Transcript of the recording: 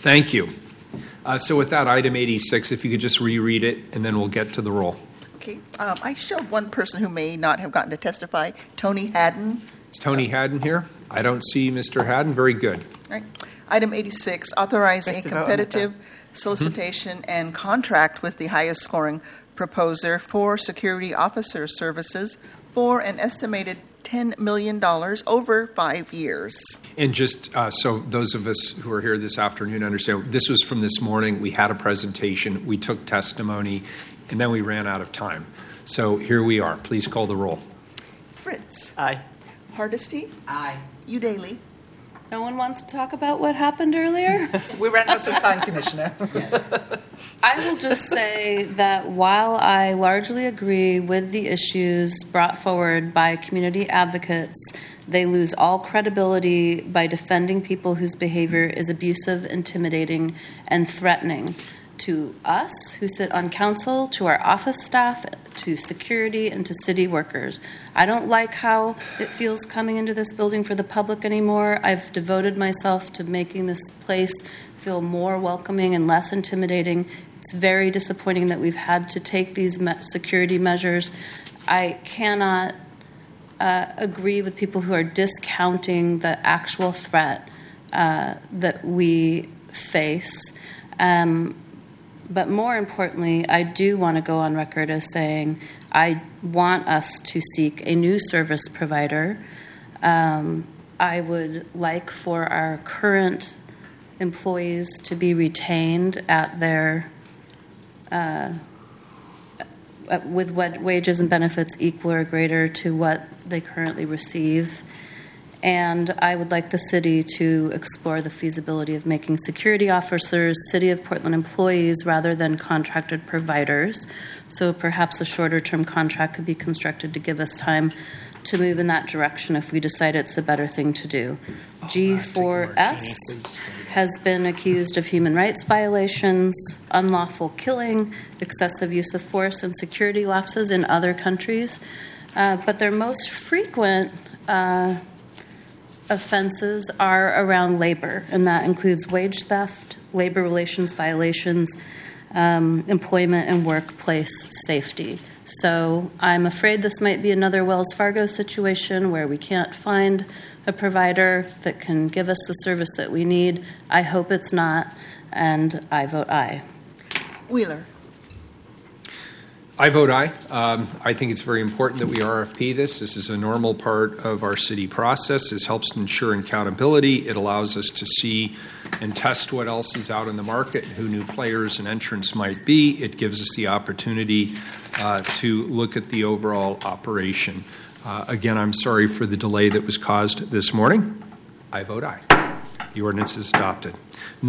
Thank you. So with that, item 86, if you could just reread it, and then we'll get to the roll. Okay. I showed one person who may not have gotten to testify, Tony Haddon. Is Tony Haddon here? I don't see Mr. Haddon. Very good. All right. Item 86, authorize a competitive solicitation and contract with the highest scoring proposer for security officer services for an estimated $10 million over 5 years. And just so those of us who are here this afternoon understand, this was from this morning. We had a presentation, we took testimony, and then we ran out of time. So here we are. Please call the roll. Fritz. Aye. Hardesty. Aye. Udaley. No one wants to talk about what happened earlier? We ran out of time, Commissioner. Yes. I will just say that while I largely agree with the issues brought forward by community advocates, they lose all credibility by defending people whose behavior is abusive, intimidating, and threatening to us who sit on council, to our office staff, to security, and to city workers. I don't like how it feels coming into this building for the public anymore. I've devoted myself to making this place feel more welcoming and less intimidating. It's very disappointing that we've had to take these security measures. I cannot agree with people who are discounting the actual threat that we face. But more importantly, I do want to go on record as saying I want us to seek a new service provider. I would like for our current employees to be retained at their with what wages and benefits equal or greater to what they currently receive. And I would like the city to explore the feasibility of making security officers City of Portland employees rather than contracted providers. So perhaps a shorter-term contract could be constructed to give us time to move in that direction if we decide it's a better thing to do. G4S has been accused of human rights violations, unlawful killing, excessive use of force, and security lapses in other countries. But their most frequent offenses are around labor, and that includes wage theft, labor relations violations, employment and workplace safety. So I'm afraid this might be another Wells Fargo situation where we can't find a provider that can give us the service that we need. I hope it's not, and I vote aye. Wheeler. I vote aye. I think it's very important that we RFP this. This is a normal part of our city process. This helps ensure accountability. It allows us to see and test what else is out in the market, who new players and entrants might be. It gives us the opportunity to look at the overall operation. Again, I'm sorry for the delay that was caused this morning. I vote aye. The ordinance is adopted.